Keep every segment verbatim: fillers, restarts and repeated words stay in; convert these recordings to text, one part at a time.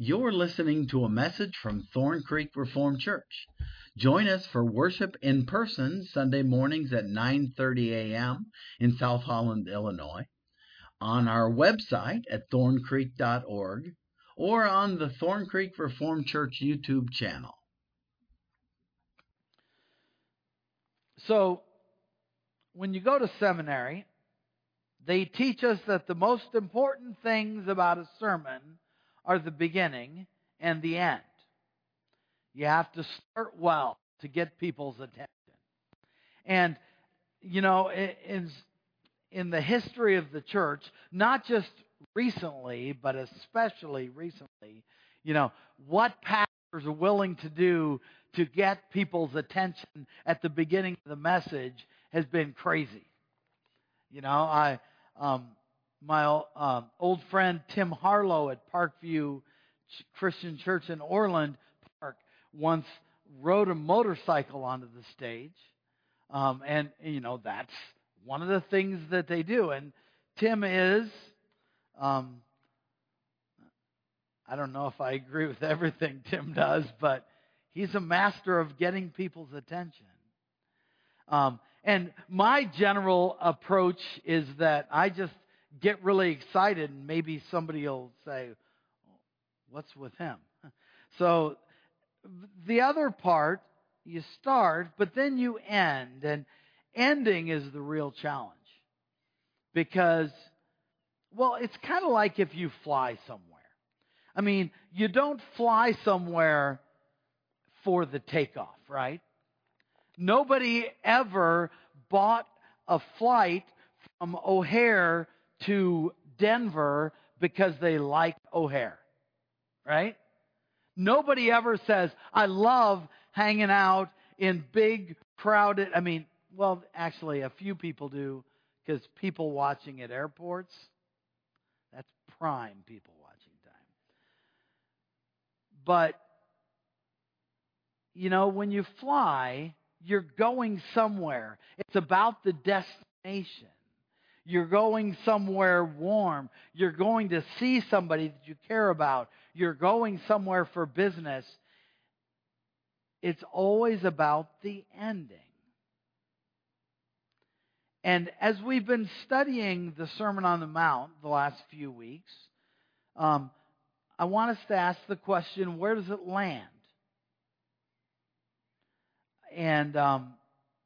You're listening to a message from Thorn Creek Reformed Church. Join us for worship in person Sunday mornings at nine thirty a.m. in South Holland, Illinois, on our website at thorn creek dot org, or on the Thorn Creek Reformed Church YouTube channel. So, when you go to seminary, they teach us that the most important things about a sermon are the beginning and the end. You have to start well to get people's attention. And, you know, in, in the history of the church, not just recently, but especially recently, you know, what pastors are willing to do to get people's attention at the beginning of the message has been crazy. You know, I... Um, My um, old friend Tim Harlow at Parkview Christian Church in Orland Park once rode a motorcycle onto the stage. Um, and, you know, that's one of the things that they do. And Tim is, um, I don't know if I agree with everything Tim does, but he's a master of getting people's attention. Um, and my general approach is that I just get really excited, and maybe somebody will say, what's with him? So the other part, you start, but then you end. And ending is the real challenge. Because, well, it's kind of like if you fly somewhere. I mean, you don't fly somewhere for the takeoff, right? Nobody ever bought a flight from O'Hare to Denver because they like O'Hare, right? Nobody ever says, I love hanging out in big, crowded, I mean, well, actually, a few people do, because people watching at airports, that's prime people watching time. But, you know, when you fly, you're going somewhere. It's about the destination. You're going somewhere warm. You're going to see somebody that you care about. You're going somewhere for business. It's always about the ending. And as we've been studying the Sermon on the Mount the last few weeks, um, I want us to ask the question, where does it land? And um,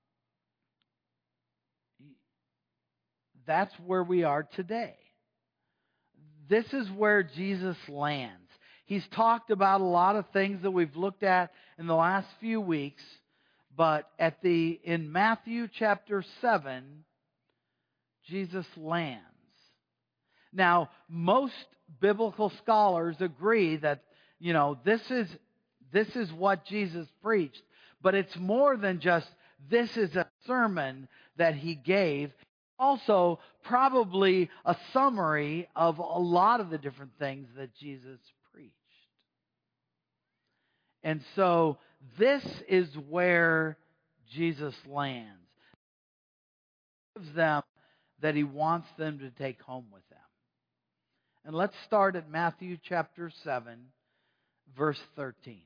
that's where we are today. This is where Jesus lands. He's talked about a lot of things that we've looked at in the last few weeks, but at the in Matthew chapter seven, Jesus lands. Now, most biblical scholars agree that, you know, this is this is what Jesus preached, but it's more than just this is a sermon that he gave. Also, probably a summary of a lot of the different things that Jesus preached. And so, this is where Jesus lands. He gives them that he wants them to take home with them. And let's start at Matthew chapter seven, verse thirteen.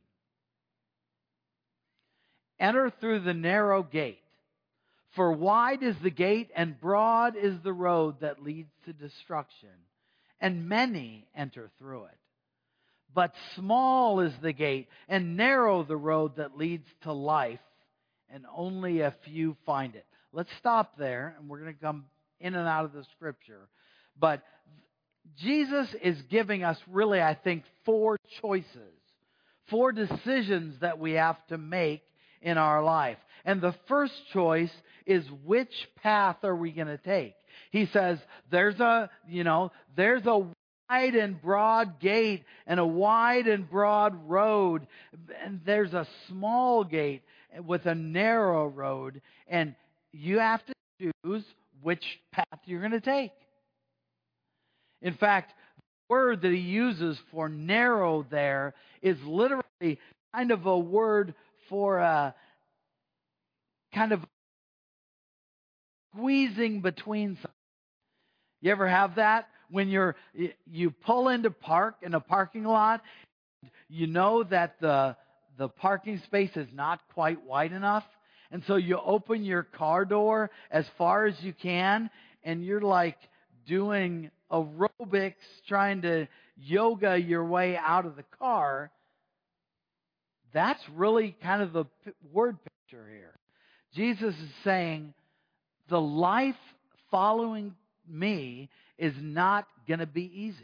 Enter through the narrow gate. For wide is the gate and broad is the road that leads to destruction, and many enter through it. But small is the gate and narrow the road that leads to life, and only a few find it. Let's stop there, and we're going to come in and out of the scripture. But Jesus is giving us really, I think, four choices, four decisions that we have to make in our life. And the first choice is, which path are we going to take? He says, there's a, you know, there's a wide and broad gate and a wide and broad road. And there's a small gate with a narrow road. And you have to choose which path you're going to take. In fact, the word that he uses for narrow there is literally kind of a word for a kind of squeezing between something. You ever have that? When you're you pull into park in a parking lot, you know that the the parking space is not quite wide enough, and so you open your car door as far as you can, and you're like doing aerobics, trying to yoga your way out of the car. That's really kind of the p- word picture here. Jesus is saying, the life following me is not going to be easy.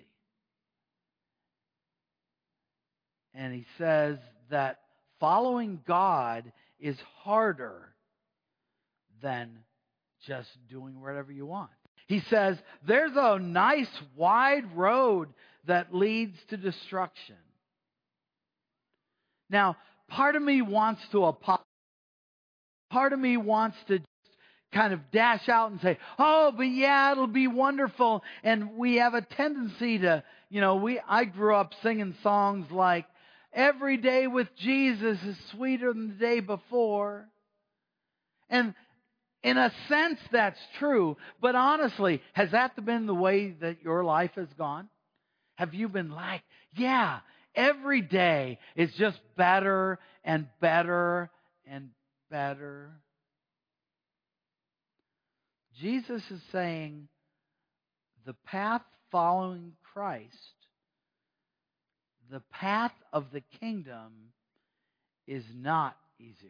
And he says that following God is harder than just doing whatever you want. He says there's a nice wide road that leads to destruction. Now, part of me wants to apologize. Part of me wants to kind of dash out and say, oh, but yeah, it'll be wonderful. And we have a tendency to, you know, we I grew up singing songs like, every day with Jesus is sweeter than the day before. And in a sense, that's true. But honestly, has that been the way that your life has gone? Have you been like, yeah, every day is just better and better and better? Jesus is saying the path following Christ, the path of the kingdom, is not easier.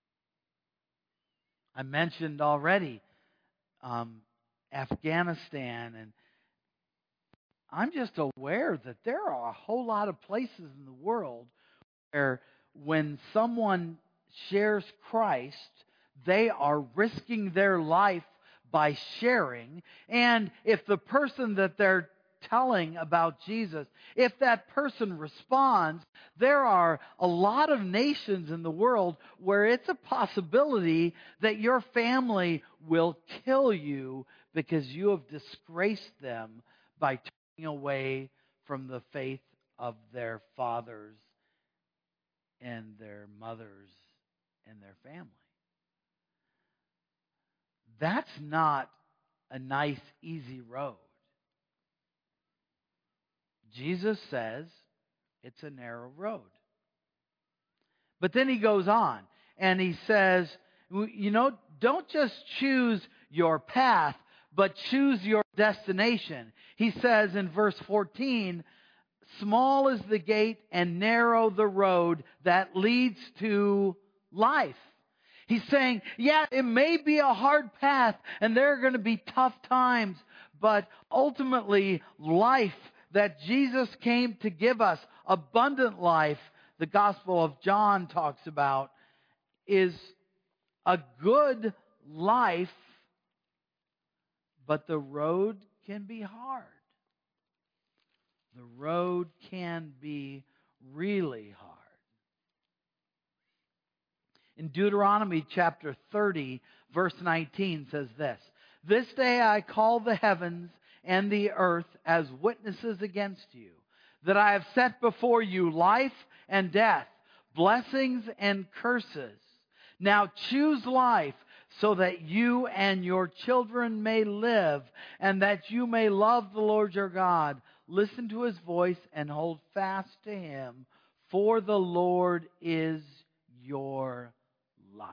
I mentioned already um, Afghanistan, and I'm just aware that there are a whole lot of places in the world where when someone shares Christ, they are risking their life by sharing. And if the person that they're telling about Jesus, if that person responds, there are a lot of nations in the world where it's a possibility that your family will kill you because you have disgraced them by turning away from the faith of their fathers and their mothers and their family. That's not a nice, easy road. Jesus says it's a narrow road. But then he goes on and he says, you know, don't just choose your path, but choose your destination. He says in verse fourteen, small is the gate and narrow the road that leads to life. He's saying, yeah, it may be a hard path and there are going to be tough times, but ultimately life that Jesus came to give us, abundant life, the Gospel of John talks about, is a good life, but the road can be hard. The road can be really hard. In Deuteronomy chapter thirty, verse nineteen says this, this day I call the heavens and the earth as witnesses against you, that I have set before you life and death, blessings and curses. Now choose life so that you and your children may live, and that you may love the Lord your God. Listen to his voice and hold fast to him, for the Lord is your life.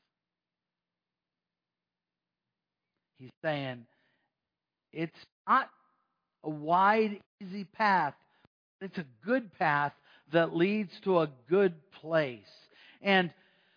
He's saying it's not a wide, easy path. It's a good path that leads to a good place. And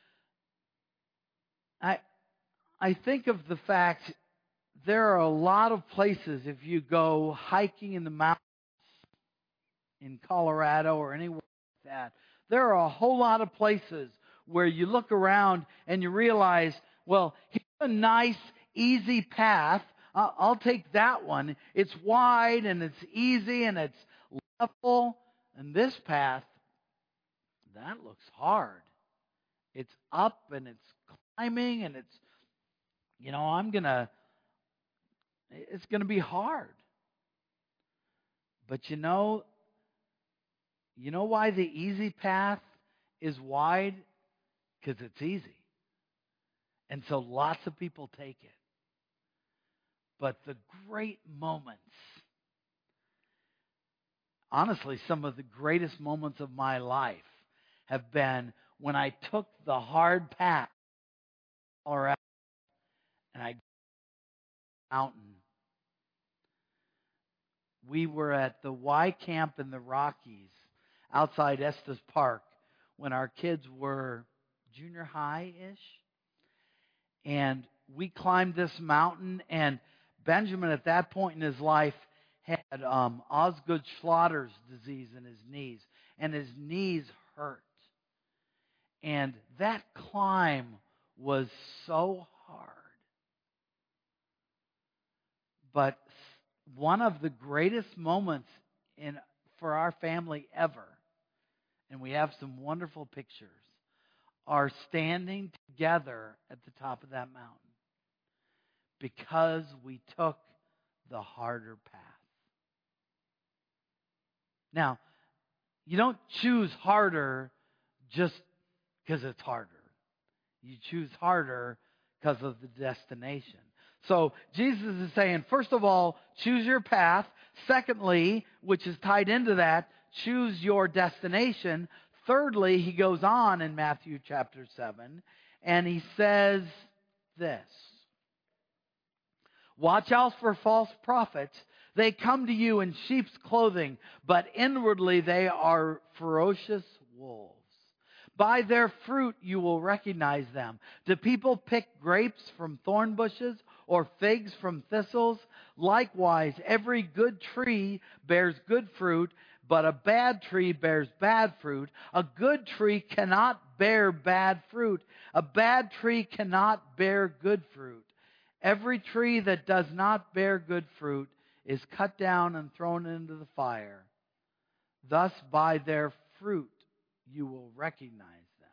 I I think of the fact there are a lot of places, if you go hiking in the mountains in Colorado or anywhere like that, there are a whole lot of places where you look around and you realize, well, here's a nice, easy path. I'll, I'll take that one. It's wide and it's easy and it's level. And this path, that looks hard. It's up and it's climbing and it's, you know, I'm going to, it's going to be hard. But you know, you know why the easy path is wide? Because it's easy. And so lots of people take it. But the great moments honestly, some of the greatest moments of my life have been when I took the hard path or and I mountain. We were at the Y Camp in the Rockies outside Estes Park when our kids were junior high-ish. And we climbed this mountain, and Benjamin at that point in his life had um, Osgood-Schlatters disease in his knees, and his knees hurt. And that climb was so hard. But one of the greatest moments in for our family ever, and we have some wonderful pictures, are standing together at the top of that mountain because we took the harder path. Now, you don't choose harder just because it's harder. You choose harder because of the destination. So Jesus is saying, first of all, choose your path. Secondly, which is tied into that, choose your destination. Thirdly, he goes on in Matthew chapter seven, and he says this. Watch out for false prophets. They come to you in sheep's clothing, but inwardly they are ferocious wolves. By their fruit you will recognize them. Do people pick grapes from thorn bushes or figs from thistles? Likewise, every good tree bears good fruit, but a bad tree bears bad fruit. A good tree cannot bear bad fruit. A bad tree cannot bear good fruit. Every tree that does not bear good fruit is cut down and thrown into the fire. Thus, by their fruit, you will recognize them.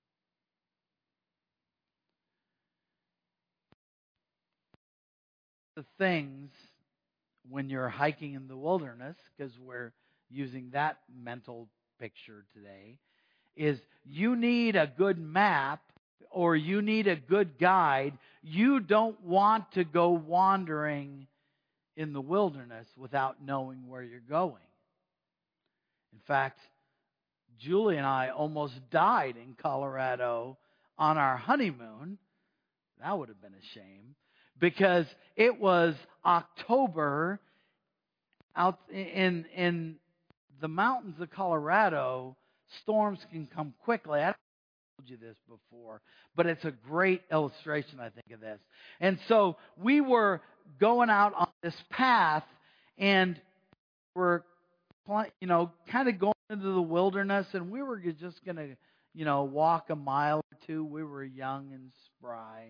The things when you're hiking in the wilderness, because we're using that mental picture today, is you need a good map or you need a good guide. You don't want to go wandering in the wilderness without knowing where you're going. In fact, Julie and I almost died in Colorado on our honeymoon. That would have been a shame because it was October out in in the mountains of Colorado. Storms can come quickly. I told you this before, but it's a great illustration, I think, of this. And so we were going out on this path, and we're, you know, kind of going into the wilderness, and we were just going to, you know, walk a mile or two. We were young and spry.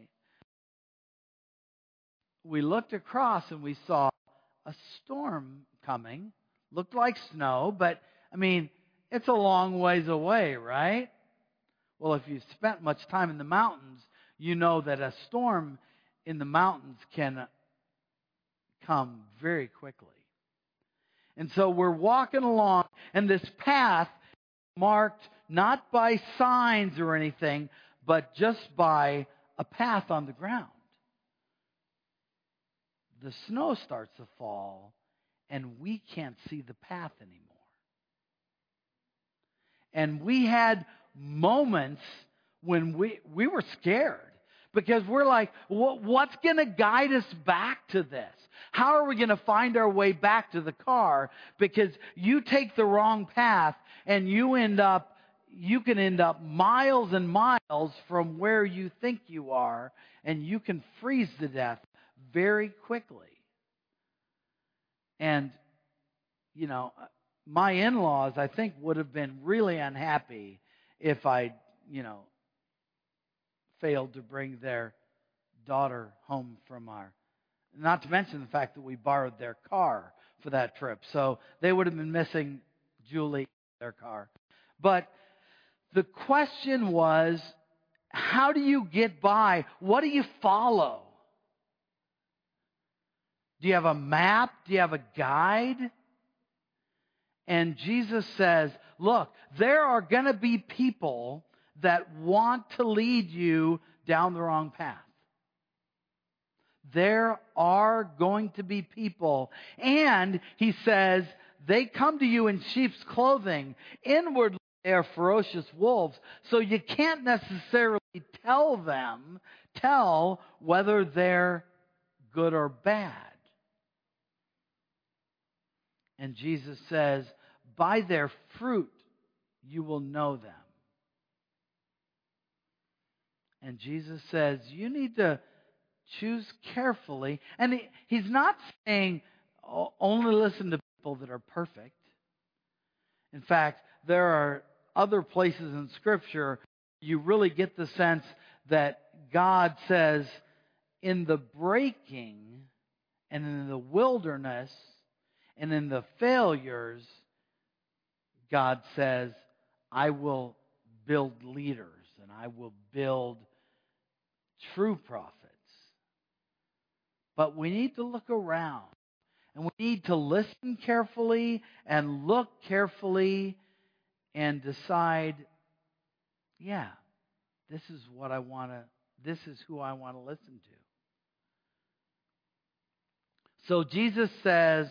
We looked across, and we saw a storm coming. Looked like snow, but, I mean, it's a long ways away, right? Well, if you've spent much time in the mountains, you know that a storm in the mountains can come very quickly. And so we're walking along, and this path marked not by signs or anything, but just by a path on the ground. The snow starts to fall, and we can't see the path anymore. And we had moments when we we were scared because we're like, what, what's going to guide us back to this? How are we going to find our way back to the car? Because you take the wrong path and you end up, you can end up miles and miles from where you think you are, and you can freeze to death very quickly. And, you know, my in-laws, I think, would have been really unhappy if I, you know, failed to bring their daughter home from our, not to mention the fact that we borrowed their car for that trip. So they would have been missing Julie, their car. But the question was, how do you get by? What do you follow? Do you have a map? Do you have a guide? And Jesus says, look, there are going to be people that want to lead you down the wrong path. There are going to be people. And he says, They come to you in sheep's clothing. Inwardly, they are ferocious wolves. So you can't necessarily tell them, tell whether they're good or bad. And Jesus says, by their fruit you will know them. And Jesus says, you need to choose carefully. And he, he's not saying only listen to people that are perfect. In fact, there are other places in Scripture you really get the sense that God says, in the breaking and in the wilderness and in the failures, God says, I will build leaders and I will build true prophets. But we need to look around and we need to listen carefully and look carefully and decide, yeah, this is what I want to, this is who I want to listen to. So Jesus says,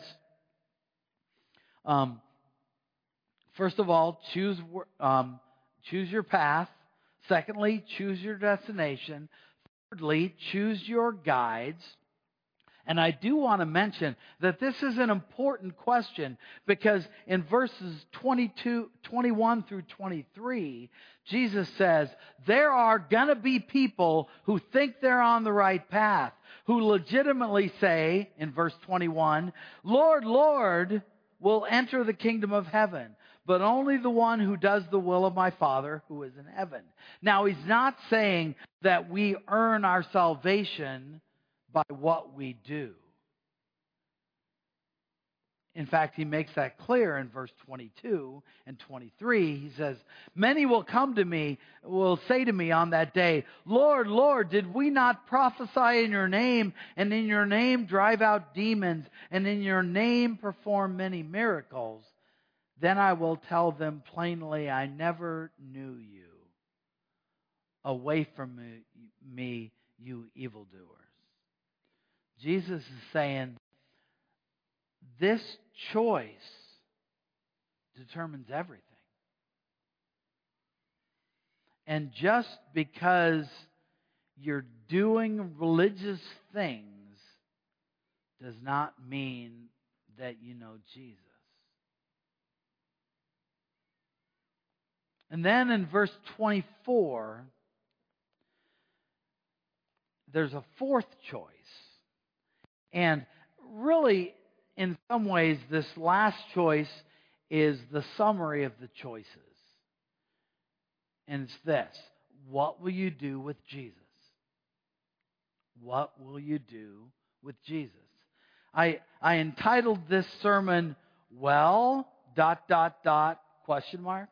um, first of all, choose um, choose your path. Secondly, choose your destination. Thirdly, choose your guides. And I do want to mention that this is an important question because in verses twenty-two, twenty-one through twenty-three, Jesus says, there are going to be people who think they're on the right path, who legitimately say, in verse twenty-one, Lord, Lord, will enter the kingdom of heaven, but only the one who does the will of my Father who is in heaven. Now, he's not saying that we earn our salvation by what we do. In fact, he makes that clear in verse twenty-two and twenty-three. He says, many will come to me, will say to me on that day, Lord, Lord, did we not prophesy in your name, and in your name drive out demons, and in your name perform many miracles? Then I will tell them plainly, I never knew you. Away from me, me you evildoers. Jesus is saying, this choice determines everything. And just because you're doing religious things does not mean that you know Jesus. And then in verse twenty-four, there's a fourth choice. And really, in some ways, this last choice is the summary of the choices. And it's this: what will you do with Jesus? What will you do with Jesus? I, I entitled this sermon, Well, dot, dot, dot, question mark.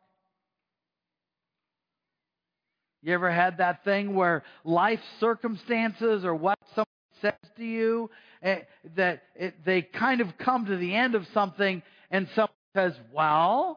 You ever had that thing where life circumstances or what someone says to you, eh, that it, they kind of come to the end of something and someone says, well,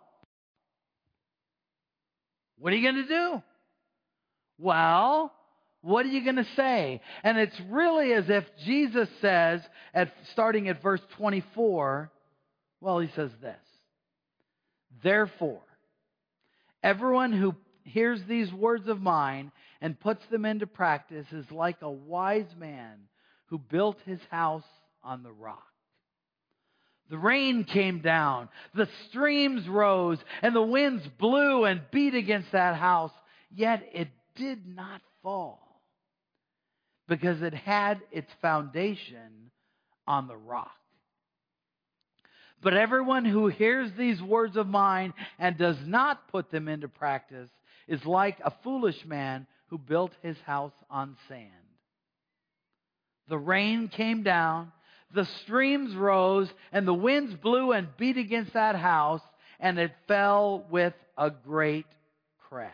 what are you going to do? Well, what are you going to say? And it's really as if Jesus says, at starting at verse twenty-four, well, he says this: therefore, everyone who hears these words of mine and puts them into practice is like a wise man who built his house on the rock. The rain came down, the streams rose, and the winds blew and beat against that house, yet it did not fall, because it had its foundation on the rock. But everyone who hears these words of mine and does not put them into practice is like a foolish man who built his house on sand. The rain came down, the streams rose, and the winds blew and beat against that house, and it fell with a great crash.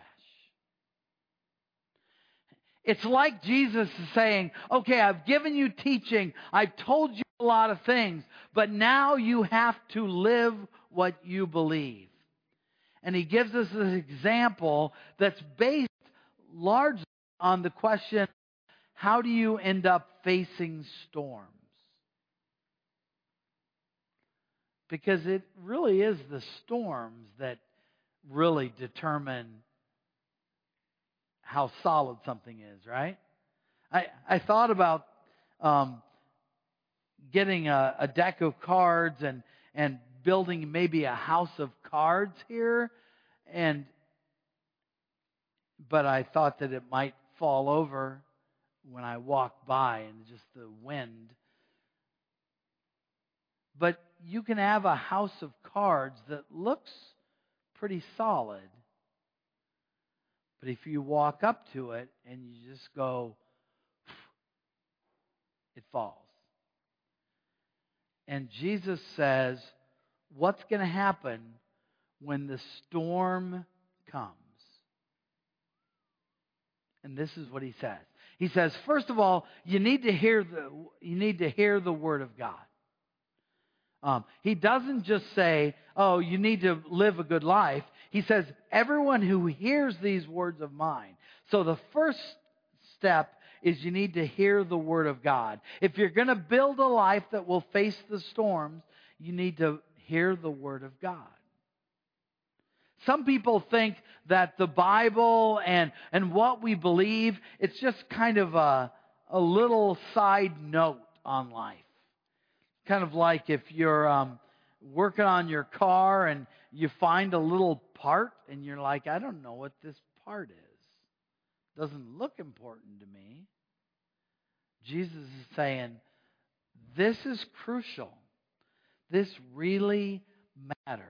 It's like Jesus is saying, okay, I've given you teaching, I've told you a lot of things, but now you have to live what you believe. And he gives us an example that's based largely on the question, how do you end up facing storms? Because it really is the storms that really determine how solid something is, right? I, I thought about um, getting a, a deck of cards and, and building maybe a house of cards here, and but I thought that it might fall over when I walk by and just the wind. But you can have a house of cards that looks pretty solid. But if you walk up to it and you just go, it falls. And Jesus says, what's going to happen when the storm comes? And this is what he says. He says, first of all, you need to hear the you need to hear the word of God. Um, he doesn't just say, oh, you need to live a good life. He says, everyone who hears these words of mine. So the first step is you need to hear the word of God. If you're going to build a life that will face the storms, you need to hear the word of God. Some people think that the Bible and, and what we believe, it's just kind of a, a little side note on life. Kind of like if you're um, working on your car and you find a little part and you're like, I don't know what this part is. Doesn't look important to me. Jesus is saying, this is crucial. This really matters.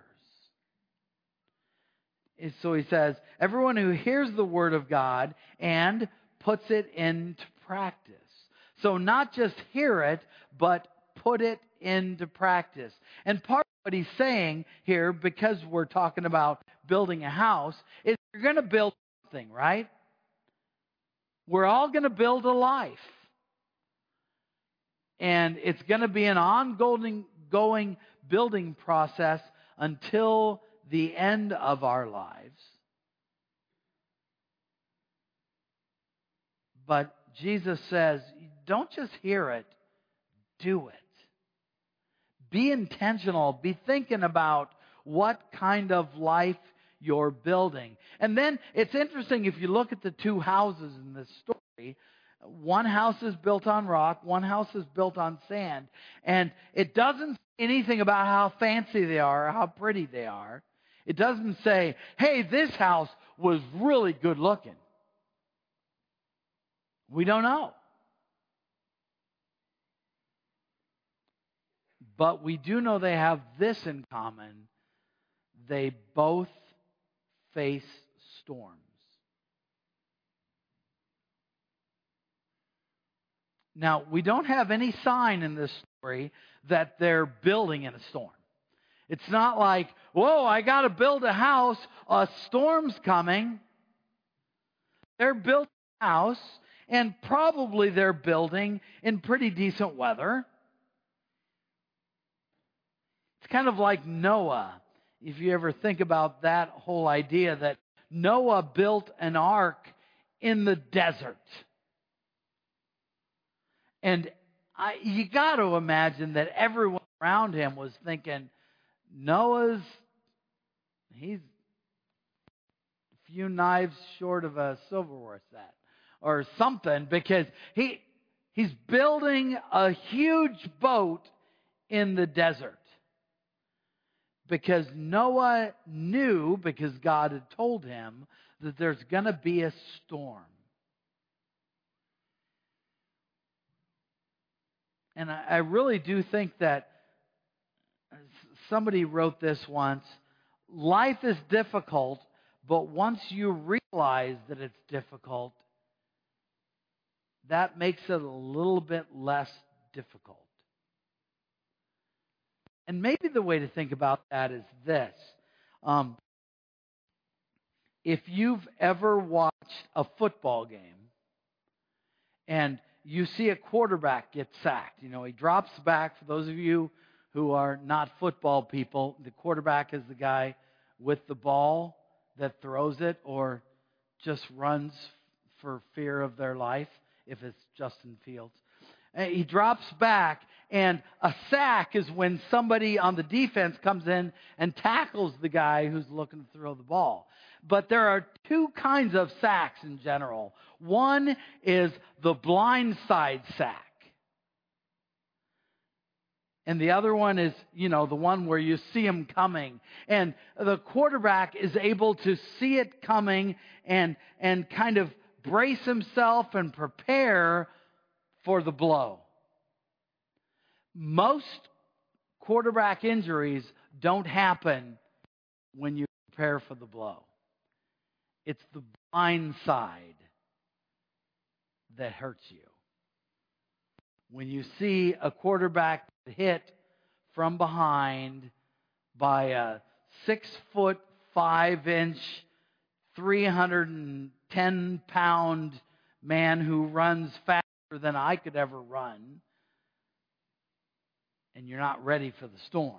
And so he says, everyone who hears the word of God and puts it into practice. So not just hear it, but put it into practice. And part of what he's saying here, because we're talking about building a house, is you're going to build something, right? We're all going to build a life. And it's going to be an ongoing going building process until the end of our lives. But Jesus says, don't just hear it, do it. Be intentional. Be thinking about what kind of life you're building. And then it's interesting if you look at the two houses in this story. One house is built on rock, one house is built on sand. And it doesn't say anything about how fancy they are or how pretty they are. It doesn't say, hey, this house was really good looking. We don't know. But we do know they have this in common. They both face storms. Now, we don't have any sign in this story that they're building in a storm. It's not like, whoa, I got to build a house, a storm's coming. They're building a house, and probably they're building in pretty decent weather. It's kind of like Noah. If you ever think about that whole idea that Noah built an ark in the desert. And I, you got to imagine that everyone around him was thinking, Noah's, he's a few knives short of a silverware set or something, because he he's building a huge boat in the desert. Because Noah knew, because God had told him, that there's going to be a storm. And I, I really do think that somebody wrote this once, life is difficult, but once you realize that it's difficult, that makes it a little bit less difficult. And maybe the way to think about that is this. Um, if you've ever watched a football game and you see a quarterback get sacked, you know, he drops back. For those of you who are not football people, the quarterback is the guy with the ball that throws it or just runs for fear of their life, if it's Justin Fields. Uh, He drops back, and a sack is when somebody on the defense comes in and tackles the guy who's looking to throw the ball. But there are two kinds of sacks in general. One is the blindside sack. And the other one is, you know, the one where you see him coming. And the quarterback is able to see it coming and, and kind of brace himself and prepare for the blow. Most quarterback injuries don't happen when you prepare for the blow. It's the blind side that hurts you. When you see a quarterback hit from behind by a six foot five inch, three hundred ten pound man who runs faster than I could ever run, and you're not ready for the storm.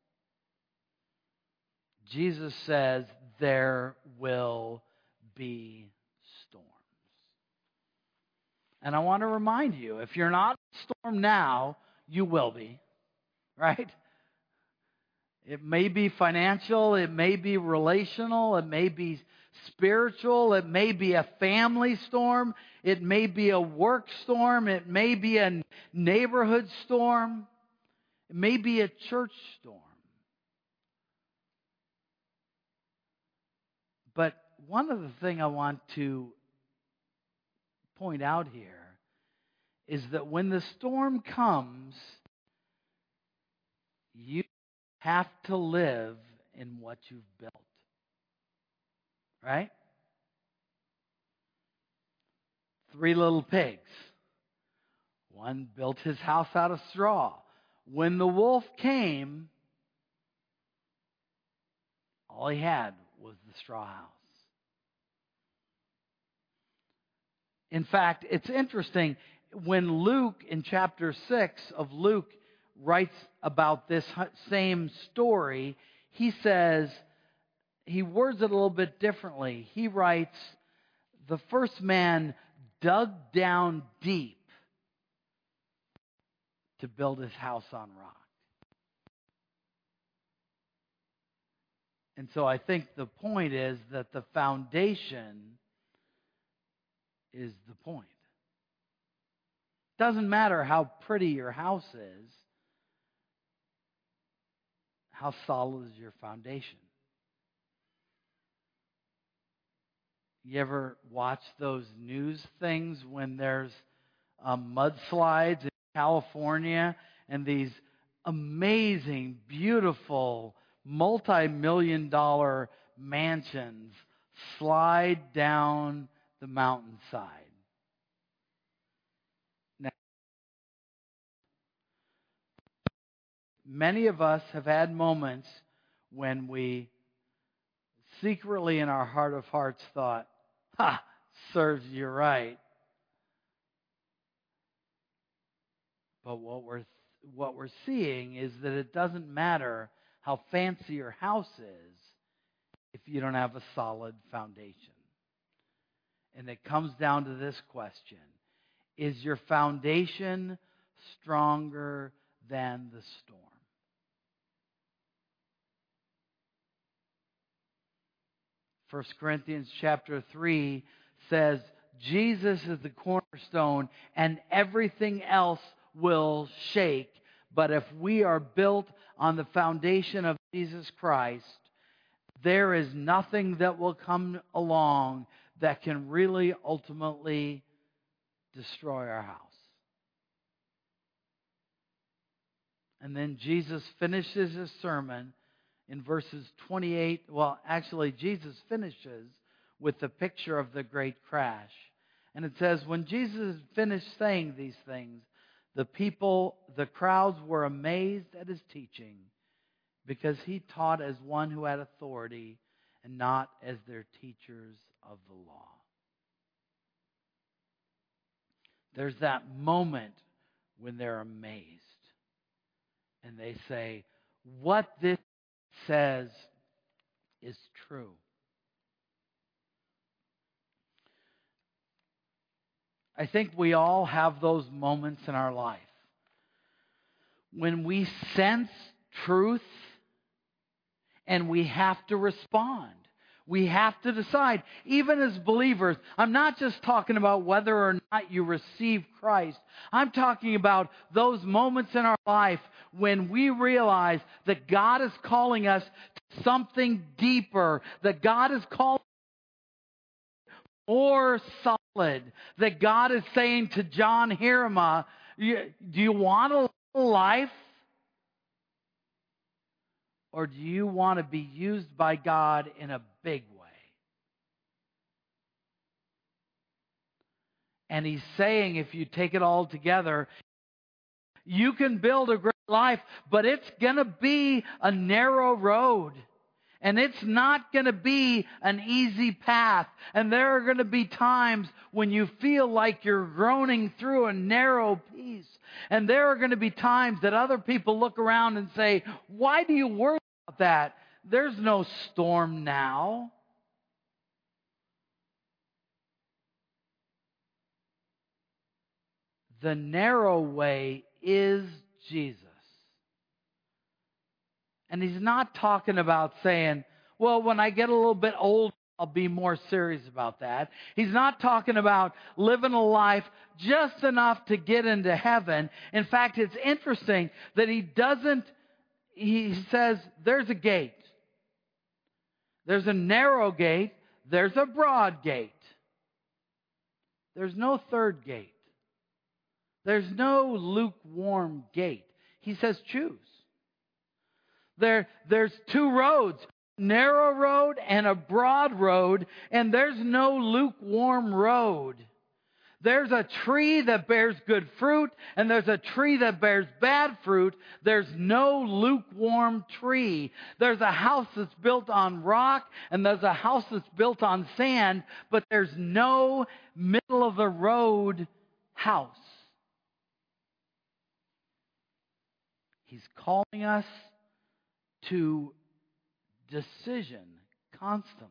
Jesus says there will be storms. And I want to remind you, if you're not in a storm now, you will be, right? It may be financial, it may be relational, it may be spiritual, it may be a family storm, it may be a work storm, it may be a neighborhood storm, it may be a church storm. But one of the things I want to point out here is that when the storm comes, you have to live in what you've built. Right? Three little pigs. One built his house out of straw. When the wolf came, all he had was the straw house. In fact, it's interesting, when Luke, in chapter six of Luke, writes about this same story, he says, he words it a little bit differently. He writes, the first man dug down deep to build his house on rock. And so I think the point is that the foundation is the point. Doesn't matter how pretty your house is, how solid is your foundation? You ever watch those news things when there's um, mudslides in California and these amazing, beautiful, multi-million dollar mansions slide down the mountainside? Now, many of us have had moments when we secretly in our heart of hearts thought, ha, serves you right. But what we're what we're seeing is that it doesn't matter how fancy your house is if you don't have a solid foundation. And it comes down to this question: is your foundation stronger than the storm? First Corinthians chapter three says Jesus is the cornerstone and everything else will shake. But if we are built on the foundation of Jesus Christ, there is nothing that will come along that can really ultimately destroy our house. And then Jesus finishes his sermon in verses twenty-eight. Well, actually, Jesus finishes with the picture of the great crash. And it says, when Jesus finished saying these things, the people, the crowds were amazed at his teaching, because he taught as one who had authority and not as their teachers of the law. There's that moment when they're amazed. And they say, what this says is true. I think we all have those moments in our life when we sense truth and we have to respond. We have to decide, even as believers. I'm not just talking about whether or not you receive Christ. I'm talking about those moments in our life when we realize that God is calling us to something deeper, that God is calling more solid, that God is saying to John Hirama, do you want a life? Or do you want to be used by God in a big way? And he's saying, if you take it all together, you can build a great life, but it's going to be a narrow road. And it's not going to be an easy path. And there are going to be times when you feel like you're groaning through a narrow piece. And there are going to be times that other people look around and say, why do you worry about that? There's no storm now. The narrow way is Jesus. And he's not talking about saying, well, when I get a little bit older, I'll be more serious about that. He's not talking about living a life just enough to get into heaven. In fact, it's interesting that he doesn't, he says, there's a gate. There's a narrow gate. There's a broad gate. There's no third gate. There's no lukewarm gate. He says choose. There, there's two roads, narrow road and a broad road, and there's no lukewarm road. There's a tree that bears good fruit, and there's a tree that bears bad fruit. There's no lukewarm tree. There's a house that's built on rock, and there's a house that's built on sand, but there's no middle of the road house. He's calling us to decision constantly.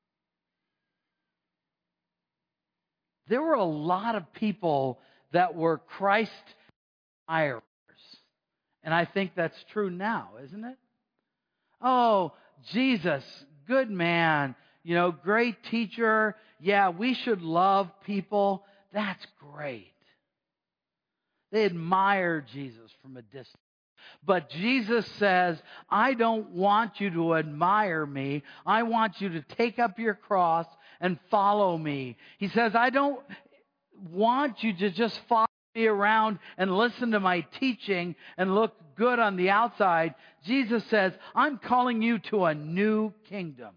There were a lot of people that were Christ admirers. And I think that's true now, isn't it? Oh, Jesus, good man, you know, great teacher. Yeah, we should love people. That's great. They admire Jesus from a distance. But Jesus says, I don't want you to admire me. I want you to take up your cross and follow me. He says, I don't want you to just follow me around and listen to my teaching and look good on the outside. Jesus says, I'm calling you to a new kingdom.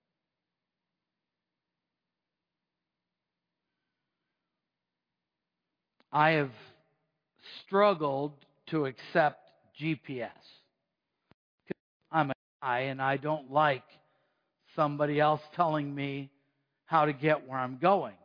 I have struggled to accept G P S. I'm a guy and I don't like somebody else telling me how to get where I'm going.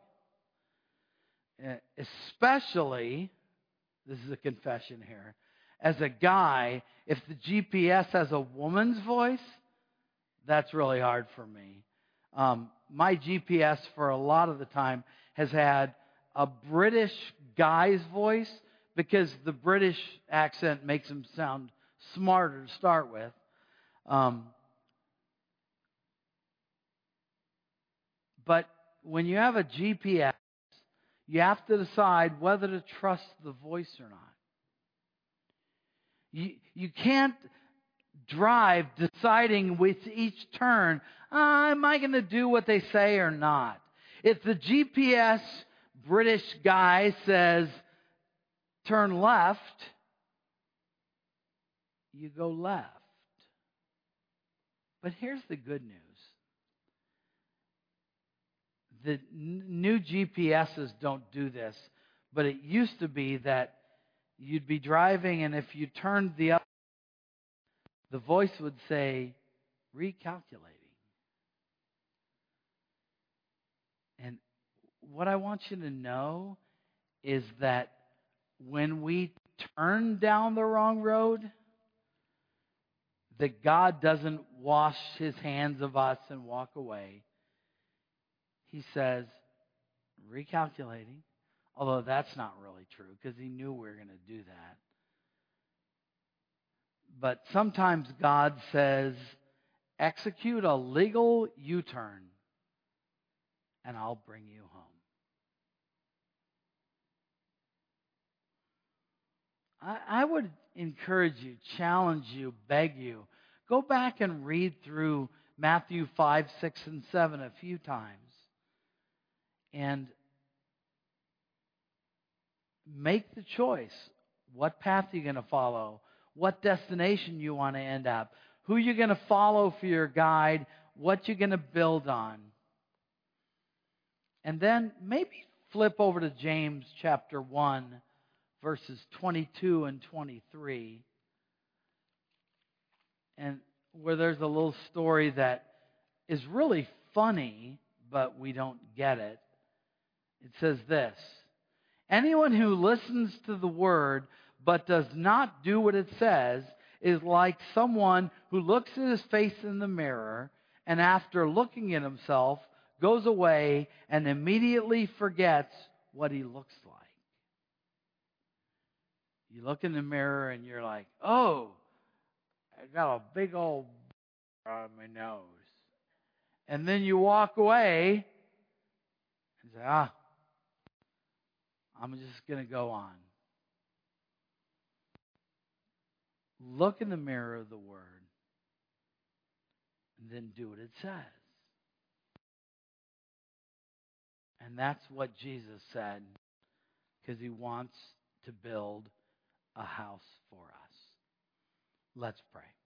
Especially, this is a confession here, as a guy, if the G P S has a woman's voice, that's really hard for me. Um, my G P S for a lot of the time has had a British guy's voice, because the British accent makes them sound smarter to start with. Um, but when you have a G P S, you have to decide whether to trust the voice or not. You, you can't drive deciding with each turn, ah, am I going to do what they say or not? If the G P S British guy says, turn left, you go left. But here's the good news. The n- new G P Ses don't do this, but it used to be that you'd be driving, and if you turned the other, the voice would say, recalculating. And what I want you to know is that when we turn down the wrong road, that God doesn't wash his hands of us and walk away. He says, recalculating, Although that's not really true because he knew we were going to do that. But sometimes God says, execute a legal U-turn and I'll bring you home. I, I would encourage you, challenge you, beg you, go back and read through Matthew five, six, and seven a few times. And make the choice. What path are you going to follow? What destination you want to end up? Who you're going to follow for your guide? What you're going to build on? And then maybe flip over to James chapter one, verses twenty-two and twenty-three. And where there's a little story that is really funny, but we don't get it. It says this: anyone who listens to the word but does not do what it says is like someone who looks at his face in the mirror and after looking at himself goes away and immediately forgets what he looks like. You look in the mirror and you're like, oh, I got a big old on my nose. And then you walk away and say, ah, I'm just going to go on. Look in the mirror of the Word and then do what it says. And that's what Jesus said, because he wants to build a house for us. Let's pray.